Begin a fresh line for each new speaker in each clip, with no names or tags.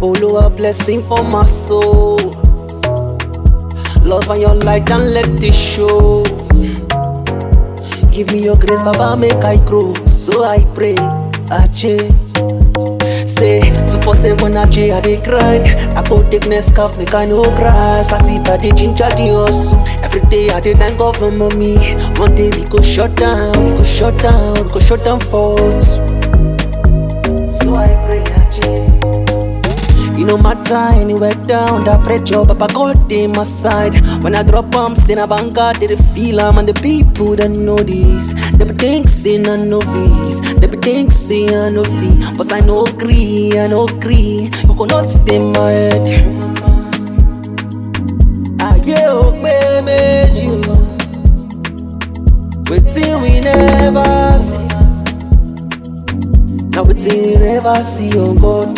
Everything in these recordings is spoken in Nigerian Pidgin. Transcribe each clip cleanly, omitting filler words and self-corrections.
Oluwa blessing for my soul. Love and your light and let it show. Give me your grace, Baba, make I grow. So I pray, Ache. Say 247 Ache, I dey grind. I go take next calf, make I no grass. I see by the ginger the hustle. Every day I dey thank God for mommy. One day we go shut down, we go shut down, we go shut down faults. So I pray, Ache. You no matter anywhere down that pressure, Papa God in my side. When I drop bombs in a banker, they feel I'm and the people that know this. They be think say I novice, they be think say I no see, but I no agree, I no agree. You cannot stay in my head. I get okay, made you. Waiting we never see. Now waiting we never see, oh God.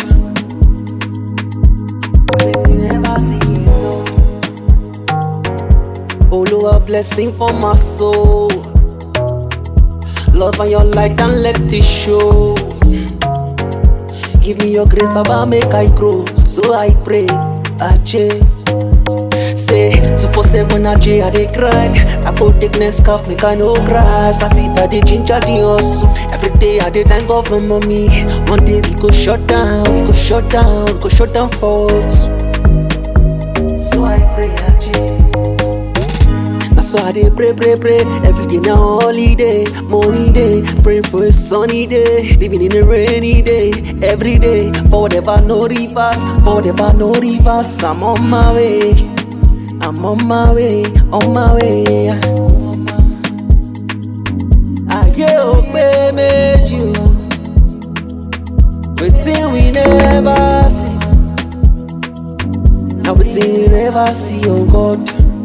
Oluwa blessing for my soul. Love and your light and let it show. Give me your grace, Baba, make I grow. So I pray, Ache. Say 247 Ache, I dey grind. I go take next calf, make I no grass. I see by the ginger the hustle. Every day I dey thank God for mommy. One day we go shut down, we go shut down, we go shut down faults. So I pray, Ache. So I dey pray, pray, pray. Every day now holiday, money day. Praying for a sunny day, living in a rainy day. Every day, for whatever no reverse, for whatever no reverse. I'm on my way, I'm on my way, on my way. I get okay, made you. Waiting we never see. Now waiting we never see, oh God.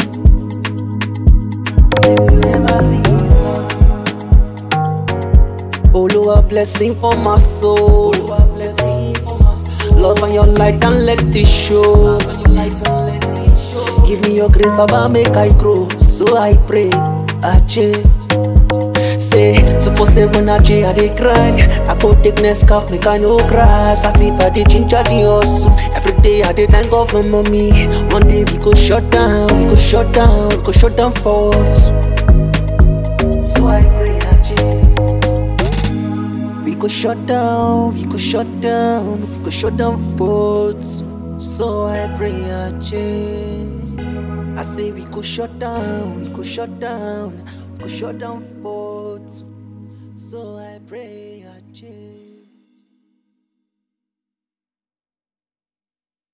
Oluwa blessing for my soul. Love and your light and let it show. Give me your grace, Baba, make I grow. So I pray, Ache. Say 247 Ache, I dey grind. I go take next calf, make I no grass. I see by the ginger the hustle. Every day I dey thank God for mommy. One day we go shut down, we go shut down, we go shut down faults. So I pray, Ache. We go shut down, we go shut down, we go shut down faults. So I pray, Ache. I say we go shut down, we go shut down, we go shut down faults. So I pray, Ache.